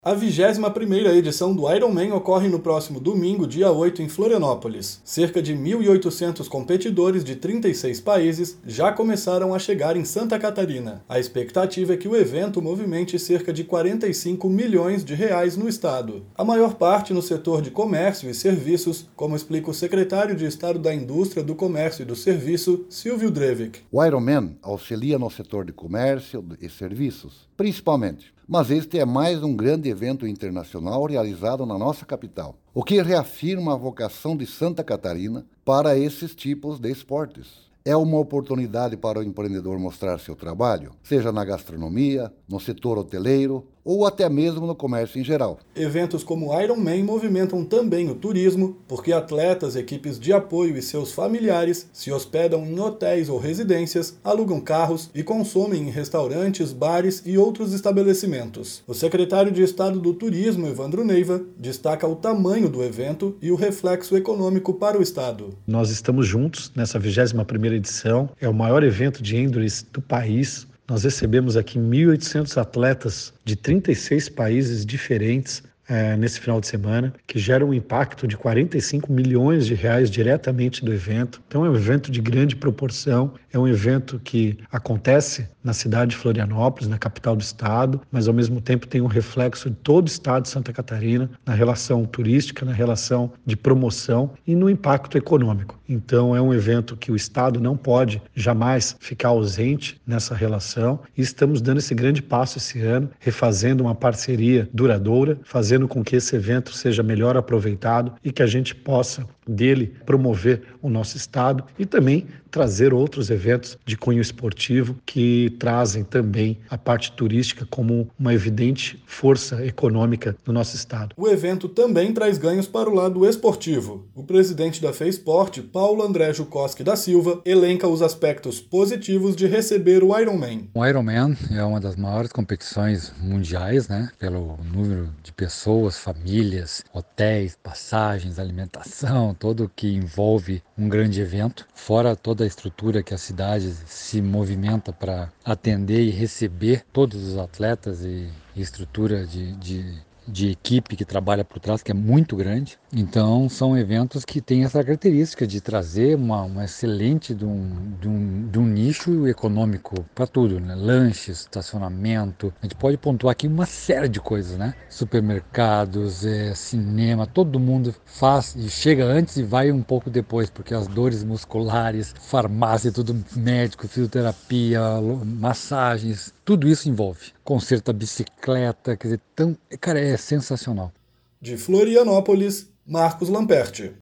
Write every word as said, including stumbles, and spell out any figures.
A vigésima primeira edição do Ironman ocorre no próximo domingo, dia oito, em Florianópolis. Cerca de mil e oitocentos competidores de trinta e seis países já começaram a chegar em Santa Catarina. A expectativa é que o evento movimente cerca de quarenta e cinco milhões de reais no estado. A maior parte no setor de comércio e serviços, como explica o secretário de Estado da Indústria, do Comércio e do Serviço, Silvio Drevic. O Ironman auxilia no setor de comércio e serviços, principalmente. Mas este é mais um grande evento internacional realizado na nossa capital, o que reafirma a vocação de Santa Catarina para esses tipos de esportes. É uma oportunidade para o empreendedor mostrar seu trabalho, seja na gastronomia, no setor hoteleiro ou até mesmo no comércio em geral. Eventos como o Ironman movimentam também o turismo, porque atletas, equipes de apoio e seus familiares se hospedam em hotéis ou residências, alugam carros e consomem em restaurantes, bares e outros estabelecimentos. O secretário de Estado do Turismo, Evandro Neiva, destaca o tamanho do evento e o reflexo econômico para o estado. Nós estamos juntos nessa vigésima primeira edição, é o maior evento de endurance do país. Nós recebemos aqui mil e oitocentos atletas de trinta e seis países diferentes é, nesse final de semana, que gera um impacto de quarenta e cinco milhões de reais diretamente do evento. Então é um evento de grande proporção, é um evento que acontece na cidade de Florianópolis, na capital do estado, mas ao mesmo tempo tem um reflexo de todo o estado de Santa Catarina, na relação turística, na relação de promoção e no impacto econômico. Então é um evento que o estado não pode jamais ficar ausente nessa relação e estamos dando esse grande passo esse ano, refazendo uma parceria duradoura, fazendo com que esse evento seja melhor aproveitado e que a gente possa dele promover o nosso estado e também trazer outros eventos de cunho esportivo que trazem também a parte turística como uma evidente força econômica do nosso estado. O evento também traz ganhos para o lado esportivo. O presidente da FEIsport, Paulo André Jukoski da Silva, elenca os aspectos positivos de receber o Ironman. O Ironman é uma das maiores competições mundiais, né? Pelo número de pessoas, famílias, hotéis, passagens, alimentação, tudo que envolve um grande evento, fora toda a estrutura que a cidade se movimenta para atender e receber todos os atletas e, e estrutura de, de de equipe que trabalha por trás, que é muito grande. Então, são eventos que têm essa característica de trazer uma, uma excelente de um, de, um, de um nicho econômico para tudo, né? Lanches, estacionamento. A gente pode pontuar aqui uma série de coisas, né? Supermercados, é, cinema, todo mundo faz e chega antes e vai um pouco depois, porque as dores musculares, farmácia, tudo médico, fisioterapia, massagens, tudo isso envolve. Conserta bicicleta, quer dizer, tão, cara, é sensacional. De Florianópolis, Marcos Lamperti.